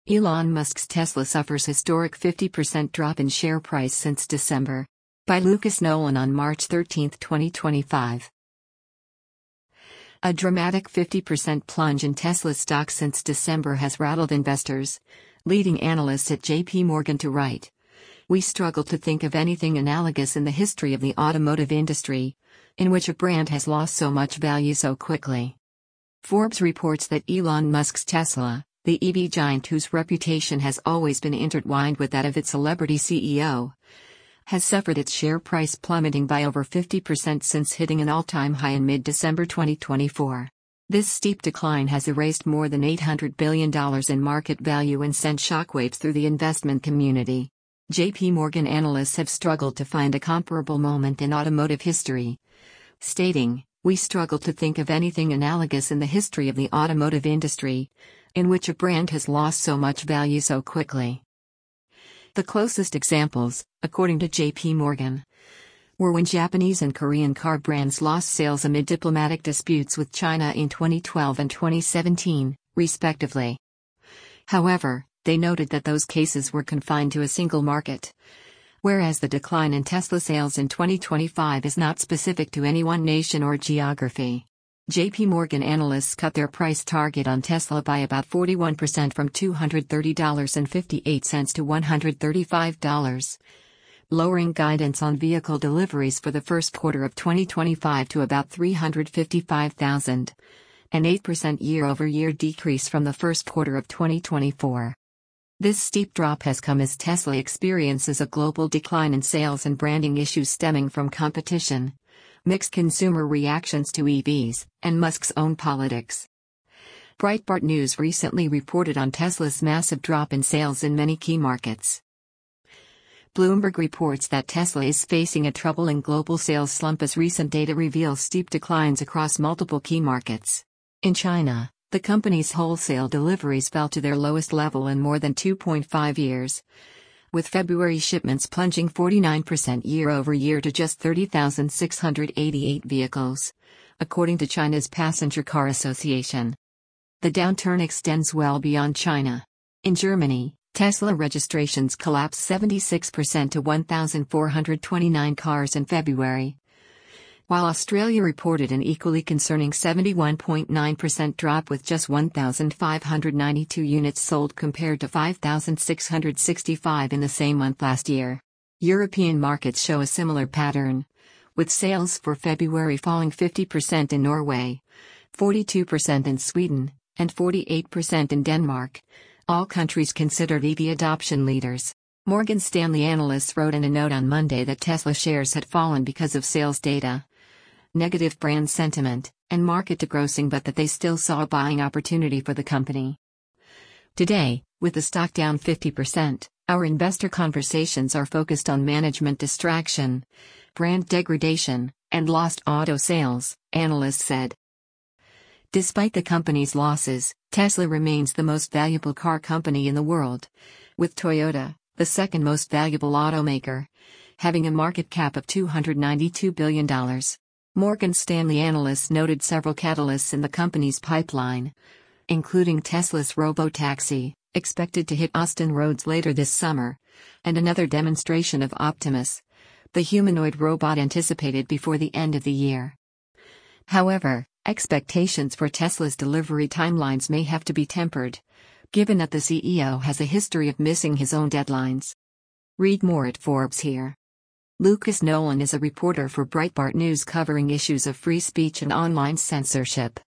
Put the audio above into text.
Elon Musk's Tesla suffers historic 50% drop in share price since December. By Lucas Nolan on March 13, 2025. A dramatic 50% plunge in Tesla stock since December has rattled investors, leading analysts at J.P. Morgan to write, "We struggle to think of anything analogous in the history of the automotive industry, in which a brand has lost so much value so quickly." Forbes reports that Elon Musk's Tesla, the EV giant whose reputation has always been intertwined with that of its celebrity CEO, has suffered its share price plummeting by over 50% since hitting an all-time high in mid-December 2024. This steep decline has erased more than $800 billion in market value and sent shockwaves through the investment community. J.P. Morgan analysts have struggled to find a comparable moment in automotive history, stating, "We struggle to think of anything analogous in the history of the automotive industry, in which a brand has lost so much value so quickly." The closest examples, according to J.P. Morgan, were when Japanese and Korean car brands lost sales amid diplomatic disputes with China in 2012 and 2017, respectively. However, they noted that those cases were confined to a single market, whereas the decline in Tesla sales in 2025 is not specific to any one nation or geography. J.P. Morgan analysts cut their price target on Tesla by about 41% from $230.58 to $135, lowering guidance on vehicle deliveries for the first quarter of 2025 to about 355,000, an 8% year-over-year decrease from the first quarter of 2024. This steep drop has come as Tesla experiences a global decline in sales and branding issues stemming from competition, mixed consumer reactions to EVs, and Musk's own politics. Breitbart News recently reported on Tesla's massive drop in sales in many key markets. Bloomberg reports that Tesla is facing a troubling global sales slump as recent data reveals steep declines across multiple key markets. In China, the company's wholesale deliveries fell to their lowest level in more than 2.5 years, with February shipments plunging 49% year-over-year to just 30,688 vehicles, according to China's Passenger Car Association. The downturn extends well beyond China. In Germany, Tesla registrations collapsed 76% to 1,429 cars in February, while Australia reported an equally concerning 71.9% drop with just 1,592 units sold compared to 5,665 in the same month last year. European markets show a similar pattern, with sales for February falling 50% in Norway, 42% in Sweden, and 48% in Denmark, all countries considered EV adoption leaders. Morgan Stanley analysts wrote in a note on Monday that Tesla shares had fallen because of sales data, negative brand sentiment, and market degrossing, but that they still saw a buying opportunity for the company. Today, with the stock down 50%, our investor conversations are focused on management distraction, brand degradation, and lost auto sales, analysts said. Despite the company's losses, Tesla remains the most valuable car company in the world, with Toyota, the second most valuable automaker, having a market cap of $292 billion. Morgan Stanley analysts noted several catalysts in the company's pipeline, including Tesla's robotaxi, expected to hit Austin roads later this summer, and another demonstration of Optimus, the humanoid robot anticipated before the end of the year. However, expectations for Tesla's delivery timelines may have to be tempered, given that the CEO has a history of missing his own deadlines. Read more at Forbes here. Lucas Nolan is a reporter for Breitbart News covering issues of free speech and online censorship.